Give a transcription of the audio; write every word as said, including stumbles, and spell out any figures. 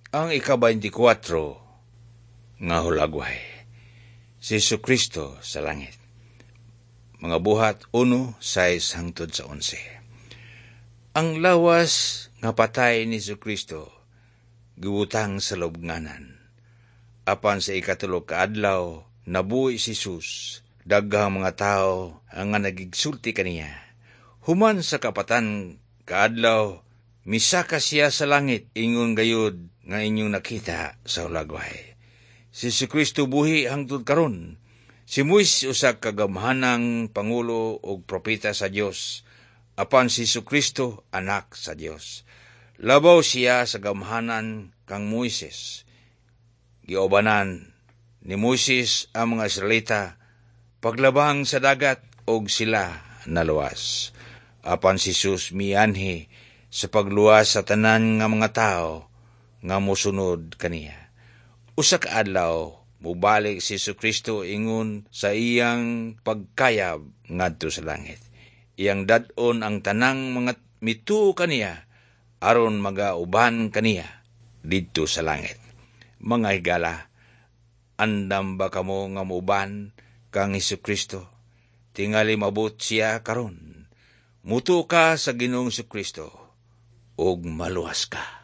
Ang ika-twenty-four nga hulagway, si Jesu-Kristo sa langit. Mga buhat uno, sais hangtod sa onse. Ang lawas nga patay ni Jesu-Kristo giwutang sa lubnganan. Apan sa ikatulog kaadlaw nabuhi si Jesus, daghang mga tao ang nga nagigsulti kaniya. Human sa kapatan kaadlaw, misaka siya sa langit, ingon gayud nga inyong nakita sa hulagway. Si Jesu-Kristo buhi hangtod karon. Si Moises usa ka gamhanang pangulo ug propeta sa Dios, apan si Jesu-Kristo anak sa Dios. Labaw siya sa gamhanan kang Moises. Giobanan ni Moises ang mga Israelita paglabang sa dagat og sila naluwas. Apan si Jesus mianhi sa pagluwas sa tanan nga mga tao nga mosunod kaniya. Usa ka adlaw mubalik si Jesu-Kristo ingon sa iyang pagkayab ngadto sa langit. Iyang dad-on ang tanang mga mituo kaniya aron magauban kaniya didto sa langit. Mga higala, andam ba kamo nga muuban kang Jesu-Kristo? Tingali mabot siya karon. Muto ka sa Ginoong Jesu-Kristo ug maluwas ka.